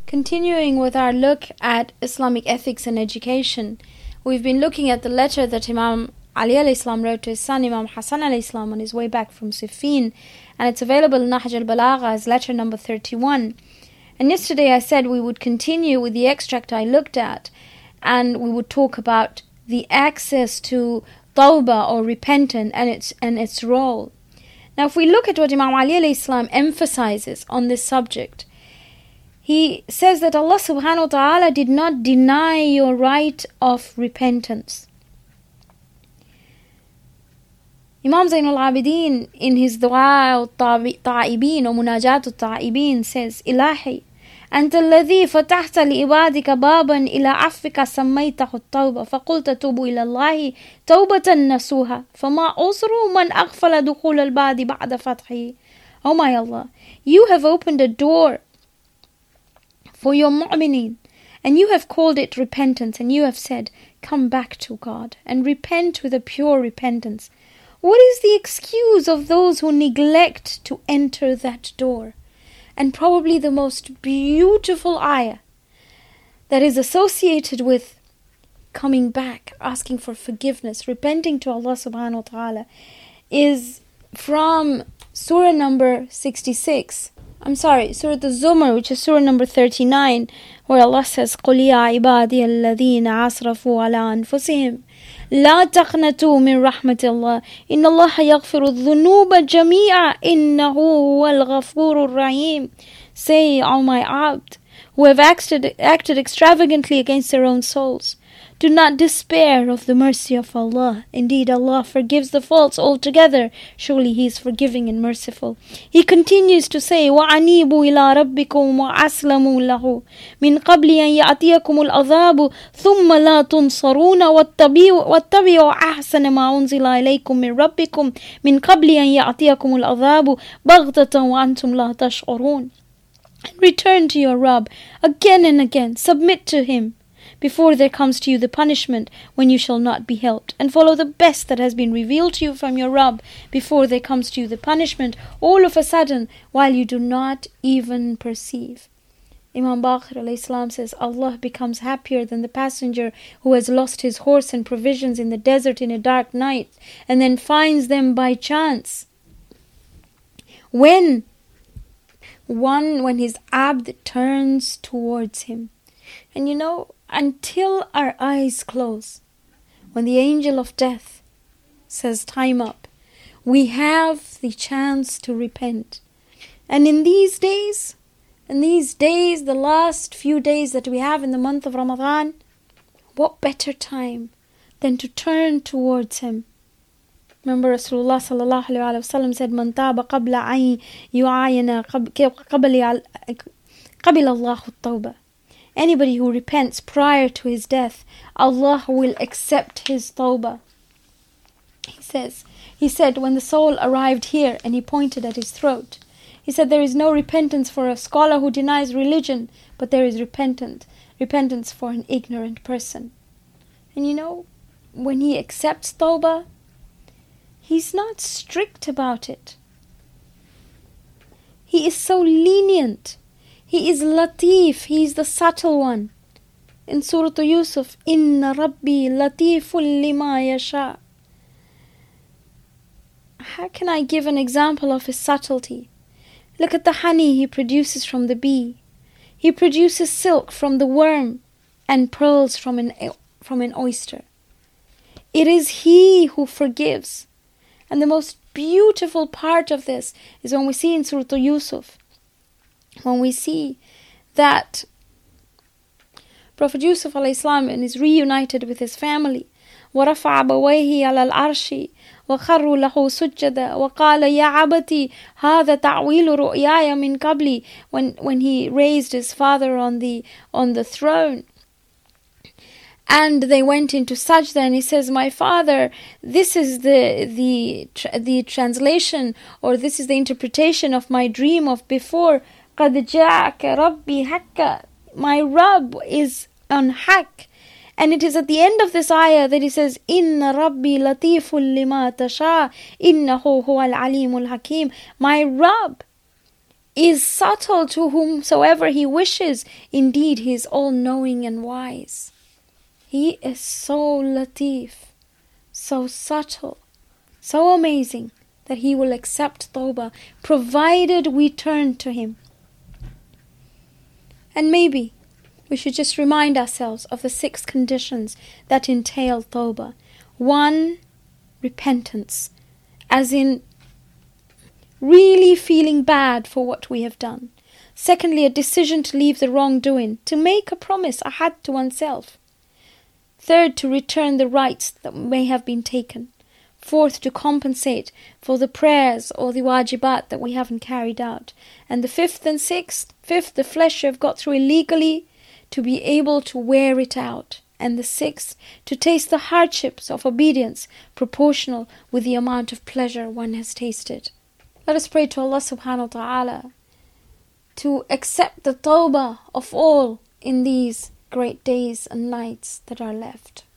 Continuing with our look at Islamic ethics and education, we've been looking at the letter that Imam Ali alayhi salam wrote to his son Imam Hassan alayhi salam on his way back from Siffin, and it's available in Nahj al-Balagha as letter number 31. And yesterday I said we would continue with the extract I looked at, and we would talk about the access to tawbah or repentance and its role. Now if we look at what Imam Ali alayhi salam emphasizes on this subject, he says that Allah subhanahu wa ta'ala did not deny your right of repentance. Imam Zainul Abidin in his Dua al-Ta'ibin or Munajat al-Ta'ibin says, Ilahi, أنت الذي فتحت لعبادك بابا إلى عفوك سميته التوبة فقلت توبوا إلى الله توبة نصوحا فما أصر من أغفل دخول الباب بعد فتحه. Oh my Allah, you have opened a door for your mu'mineen, and you have called it repentance, and you have said, come back to God and repent with a pure repentance. What is the excuse of those who neglect to enter that door? And probably the most beautiful ayah that is associated with coming back, asking for forgiveness, repenting to Allah subhanahu wa ta'ala, is from surah number 66. Surah Al-Zumar, which is surah number 39, where Allah says, قُلْ يَا عِبَادِيَ الَّذِينَ عَصْرَفُوا عَلَىٰ أَنفُسِهِمْ لَا تَقْنَطُوا مِنْ رَحْمَةِ اللَّهِ إِنَّ اللَّهَ يَغْفِرُ الذُّنُوبَ جَمِيعًا إِنَّهُ هُوَ الْغَفُورُ الرَّحِيمُ. Say, O my abd, who have acted extravagantly against their own souls, do not despair of the mercy of Allah. Indeed, Allah forgives the faults altogether. Surely He is forgiving and merciful. He continues to say, وَأَنِيبُوا إِلَىٰ رَبِّكُمْ وَأَسْلَمُوا لَهُ مِنْ قَبْلِ أَنْ يَأْتِيَكُمُ الْعَذَابُ ثُمَّ لَا تُنصَرُونَ وَاتَّبِعُوا أَحْسَنَ مَا أُنزِلَ إِلَيْكُمْ مِنْ رَبِّكُمْ مِنْ قَبْلِ أَنْ يَأْتِيَكُمُ الْعَذَابُ بَغْتَةً وَأَنْتُمْ لَا تَشْعُرُونَ. And return to your Rabb again and again. Submit to Him before there comes to you the punishment when you shall not be helped, and follow the best that has been revealed to you from your Rabb before there comes to you the punishment all of a sudden while you do not even perceive. Imam Baqir alayhi salam says, Allah becomes happier than the passenger who has lost his horse and provisions in the desert in a dark night and then finds them by chance. When his abd turns towards him. And until our eyes close, when the angel of death says time up, we have the chance to repent. And in these days, the last few days that we have in the month of Ramadan, what better time than to turn towards Him? Remember Rasulullah sallallahu alayhi wa sallam said, Man taba qabla an yu'ayana qabila Allahu tawbah. Anybody who repents prior to his death, Allah will accept his tawbah. He said when the soul arrived here and he pointed at his throat, he said there is no repentance for a scholar who denies religion, but there is repentance for an ignorant person. And when He accepts tawbah, He's not strict about it. He is so lenient. He is latif. He is the subtle one. In Surah Yusuf, Inna Rabbi latiful lima yasha. How can I give an example of His subtlety? Look at the honey He produces from the bee. He produces silk from the worm and pearls from an oyster. It is He who forgives. And the most beautiful part of this is when we see in Surah Yusuf, when we see that Prophet Yusuf alayhi salam is reunited with his family. وَرَفَعَ أَبَوَيْهِ عَلَى الْعَرْشِ وَخَرُّوا لَهُ سُجَّدًا وَقَالَ يَا عَبَتِي هَذَا تَعْوِيلُ رُؤْيَايَ مِنْ قَبْلِ. When he raised his father on the throne, and they went into sajda, and he says, my father, this is the translation, or this is the interpretation of my dream of before. قَدْ جَاءَكَ رَبِّي حَقًّا. My Rabb is on haqq. And it is at the end of this ayah that he says, Inna Rabbi latiful lima tasha, innahu huwal alimul hakim. My Rabb is subtle to whomsoever He wishes. Indeed, He is all-knowing and wise. He is so latif, so subtle, so amazing that He will accept tawbah, provided we turn to Him. And maybe we should just remind ourselves of the 6 conditions that entail tawbah. 1, repentance, as in really feeling bad for what we have done. Secondly, a decision to leave the wrongdoing, to make a promise, ahad, to oneself. Third, to return the rights that may have been taken. Fourth, to compensate for the prayers or the wajibat that we haven't carried out. And the fifth, the flesh you have got through illegally, to be able to wear it out. And the 6th, to taste the hardships of obedience proportional with the amount of pleasure one has tasted. Let us pray to Allah subhanahu wa ta'ala to accept the tawbah of all in these great days and nights that are left.